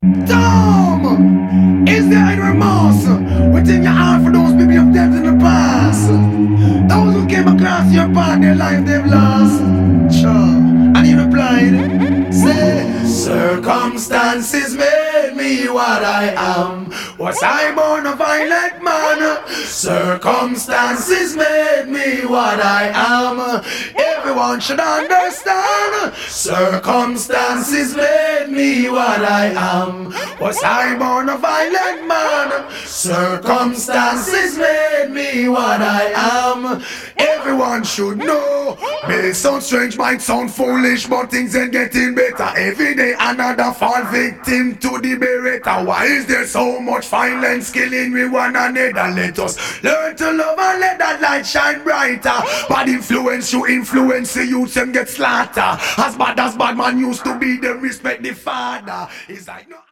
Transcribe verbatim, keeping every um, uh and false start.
Tom! Is there any remorse within your heart for those people you've dealt in the past? Those who came across your part, their life they've lost. Sure. And he replied, say, circumstances made me what I am. Was I born a violent man? Circumstances made me what I am. Everyone should understand. Circumstances made me what I am. Was I born a violent man? Circumstances made me what I am. Everyone should know. May sound strange, might sound foolish, but things ain't getting better. Every day another fall victim to the beretta. Why is there so much violence killing with one another? Let us learn to love and let that light shine brighter. Bad influence you influence the youth and get slaughtered. As bad as bad man used to be, them respect the father. It's like no.